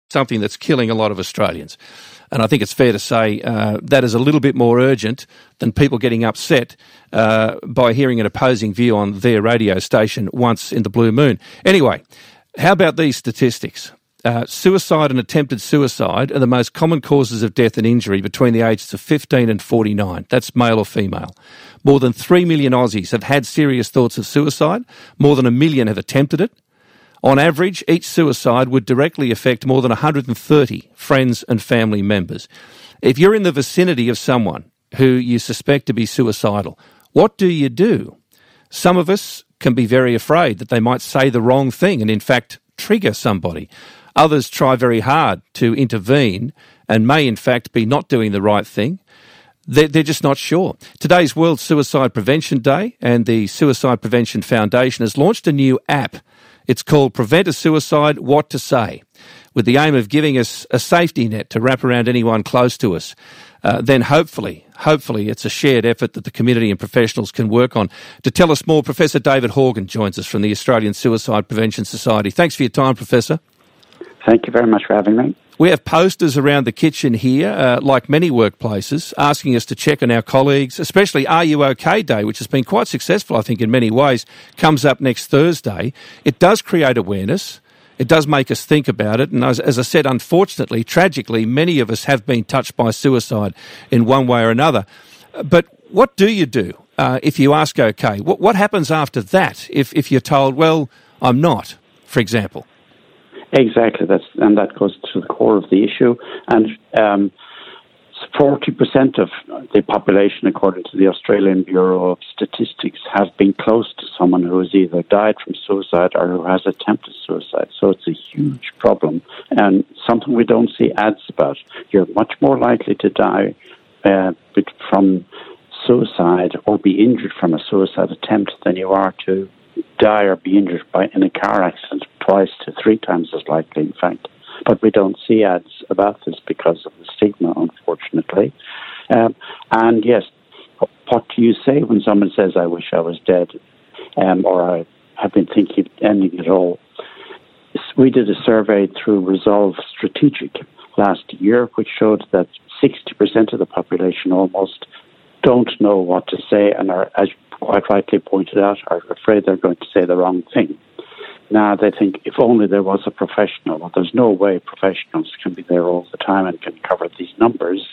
something that's killing a lot of Australians. And I think it's fair to say that is a little bit more urgent than people getting upset by hearing an opposing view on their radio station once in the blue moon. Anyway, how about these statistics? Suicide and attempted suicide are the most common causes of death and injury between the ages of 15 and 49. That's male or female. More than 3 million Aussies have had serious thoughts of suicide. More than 1 million have attempted it. On average, each suicide would directly affect more than 130 friends and family members. If you're in the vicinity of someone who you suspect to be suicidal, what do you do? Some of us can be very afraid that they might say the wrong thing and, in fact, trigger somebody. Others try very hard to intervene and may, in fact, be not doing the right thing. They're just not sure. Today's World Suicide Prevention Day, and the Suicide Prevention Foundation has launched a new app. It's called Prevent a Suicide, What to Say, with the aim of giving us a safety net to wrap around anyone close to us. Then hopefully it's a shared effort that the community and professionals can work on. To tell us more, Professor David Horgan joins us from the Australian Suicide Prevention Society. Thanks for your time, Professor. Thank you very much for having me. We have posters around the kitchen here, like many workplaces, asking us to check on our colleagues, especially Are You OK Day, which has been quite successful, I think, in many ways, comes up next Thursday. It does create awareness. It does make us think about it. And as I said, unfortunately, tragically, many of us have been touched by suicide in one way or another. But what do you do if you ask OK? What happens after that if you're told, well, I'm not, for example? Exactly, that goes to the core of the issue. And 40% of the population, according to the Australian Bureau of Statistics, have been close to someone who has either died from suicide or who has attempted suicide. So it's a huge problem and something we don't see ads about. You're much more likely to die from suicide or be injured from a suicide attempt than you are to die or be injured in a car accident, 2 to 3 times as likely, in fact. But we don't see ads about this because of the stigma, unfortunately. And yes, what do you say when someone says, I wish I was dead, or I have been thinking of ending it all? We did a survey through Resolve Strategic last year, which showed that 60% of the population almost don't know what to say and are, as quite rightly pointed out, are afraid they're going to say the wrong thing. Now they think if only there was a professional. Well, there's no way professionals can be there all the time and can cover these numbers.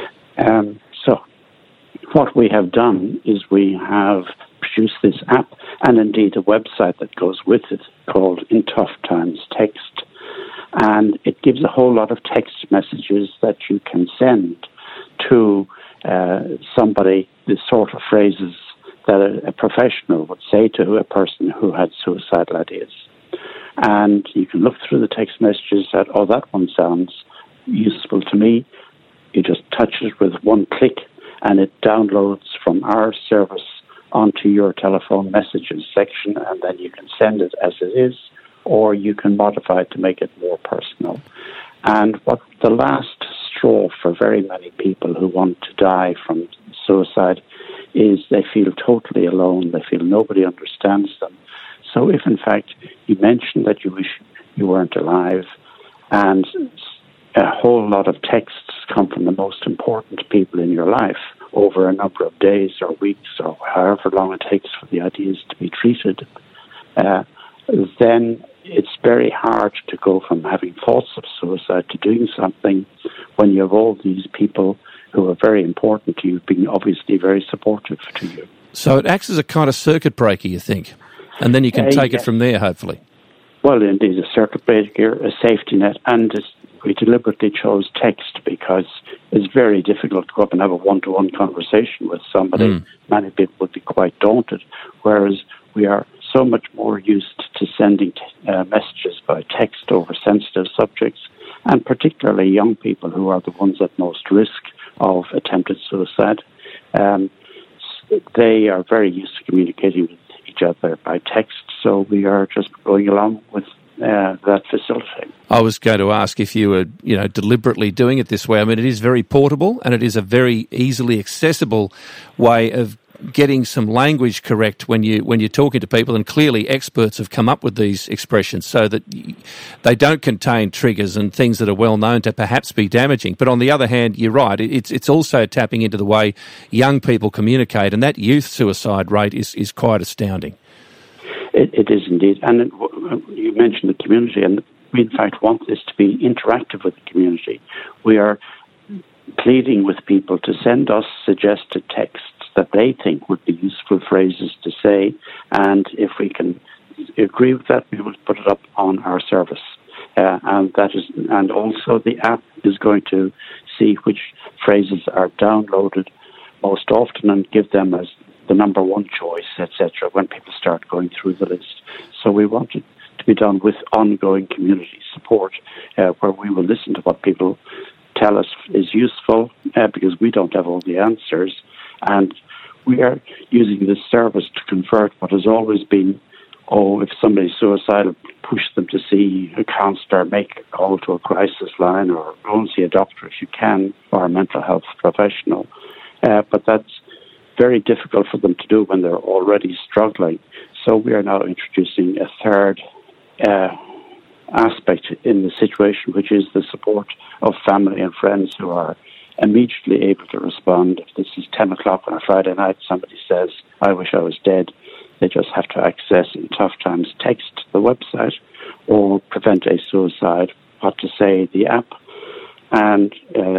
So what we have done is we have produced this app and indeed a website that goes with it called In Tough Times Text. And it gives a whole lot of text messages that you can send to somebody, the sort of phrases that a professional would say to a person who had suicidal ideas. And you can look through the text messages that, oh, that one sounds useful to me. You just touch it with one click and it downloads from our service onto your telephone messages section, and then you can send it as it is, or you can modify it to make it more personal. And what the last straw for very many people who want to die from suicide is they feel totally alone. They feel nobody understands them. So if, in fact, you mention that you wish you weren't alive and a whole lot of texts come from the most important people in your life over a number of days or weeks or however long it takes for the ideas to be treated, then it's very hard to go from having thoughts of suicide to doing something when you have all these people who are very important to you, being obviously very supportive to you. So it acts as a kind of circuit breaker, you think? And then you can take it from there, hopefully. Well, indeed, a circuit breaker, a safety net, and we deliberately chose text because it's very difficult to go up and have a one-to-one conversation with somebody. Many people would be quite daunted, whereas we are so much more used to sending messages by text over sensitive subjects, and particularly young people who are the ones at most risk of attempted suicide. They are very used to communicating with each other by text, so we are just going along with that facility. I was going to ask if you were, deliberately doing it this way. I mean, it is very portable and it is a very easily accessible way of getting some language correct when you're talking to people, and clearly experts have come up with these expressions so that they don't contain triggers and things that are well known to perhaps be damaging. But on the other hand, you're right, it's also tapping into the way young people communicate, and that youth suicide rate is quite astounding. It is indeed. And you mentioned the community, and we in fact want this to be interactive with the community. We are pleading with people to send us suggested texts that they think would be useful phrases to say, and if we can agree with that, we will put it up on our service. And also the app is going to see which phrases are downloaded most often and give them as the number one choice, etc., when people start going through the list. So we want it to be done with ongoing community support, where we will listen to what people tell us is useful, because we don't have all the answers, and we are using this service to convert what has always been, if somebody's suicidal, push them to see a counsellor, make a call to a crisis line, or go and see a doctor if you can, or a mental health professional. But that's very difficult for them to do when they're already struggling. So we are now introducing a third aspect in the situation, which is the support of family and friends who are immediately able to respond. If this is 10 o'clock on a Friday night, somebody says, "I wish I was dead," they just have to access, in tough times, text the website or Prevent a Suicide, What to Say, the app, and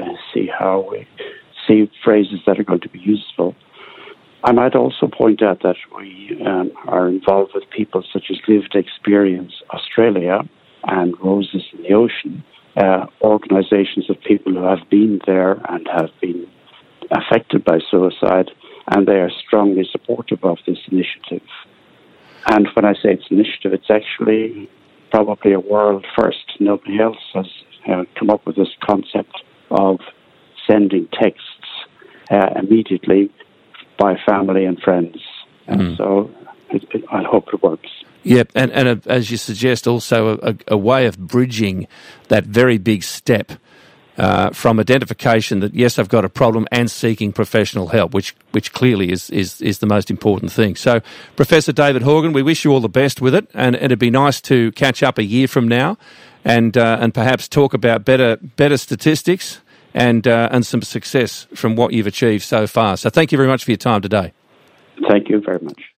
see phrases that are going to be useful. I might also point out that we are involved with people such as Lived Experience Australia and Roses in the Ocean, organizations of people who have been there and have been affected by suicide, and they are strongly supportive of this initiative. And when I say it's an initiative, it's actually probably a world first. Nobody else has come up with this concept of sending texts immediately by family and friends. And so I hope it works. Yep, and as you suggest, also a way of bridging that very big step from identification that, yes, I've got a problem, and seeking professional help, which clearly is the most important thing. So, Professor David Horgan, we wish you all the best with it, and it'd be nice to catch up a year from now and perhaps talk about better statistics and some success from what you've achieved so far. So thank you very much for your time today. Thank you very much.